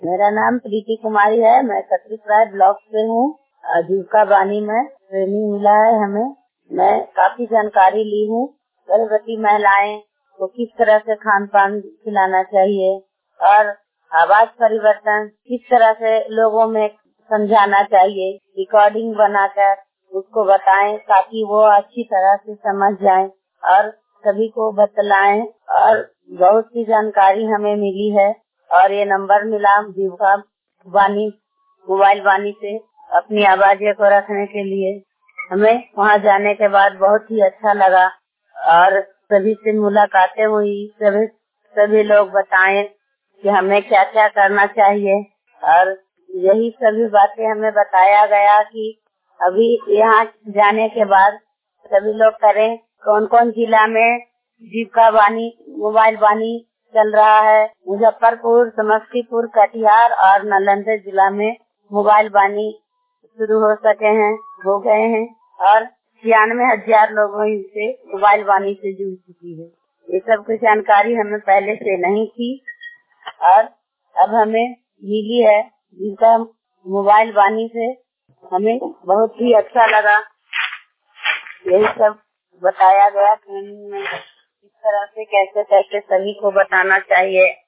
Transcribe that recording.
मेरा नाम प्रीति कुमारी है। मैं छत्तीसगढ़ ब्लॉक से हूँ। जीविका वाणी में ट्रेनिंग मिला है हमें। मैं काफी जानकारी ली हूँ। गर्भवती महिलाएं को किस तरह से खान पान खिलाना चाहिए और आवाज परिवर्तन किस तरह से लोगों में समझाना चाहिए। रिकॉर्डिंग बनाकर उसको बताएं ताकि वो अच्छी तरह से समझ जाएं और सभी को बतलाएं। और बहुत सी जानकारी हमें मिली है और ये नंबर मिला जीविका वाणी मोबाइल वाणी से अपनी आवाज़ें को रखने के लिए। हमें वहाँ जाने के बाद बहुत ही अच्छा लगा और सभी से मुलाकातें हुई। सभी लोग बताएं कि हमें क्या क्या करना चाहिए और यही सभी बातें हमें बताया गया कि अभी यहाँ जाने के बाद सभी लोग करें। कौन कौन जिला में जीविका वाणी मोबाइल वाणी चल रहा है। मुजफ्फरपुर, समस्तीपुर, कटिहार और नालंदा जिला में मोबाइल वाणी शुरू हो गए हैं और 96,000 लोगों से मोबाइल वाणी से जुड़ चुकी है। ये सब कुछ जानकारी हमें पहले से नहीं थी और अब हमें मिली है। जिनका मोबाइल वाणी से हमें बहुत ही अच्छा लगा। यही सब बताया गया ट्रेनिंग में, इस तरह से कैसे कैसे सभी को बताना चाहिए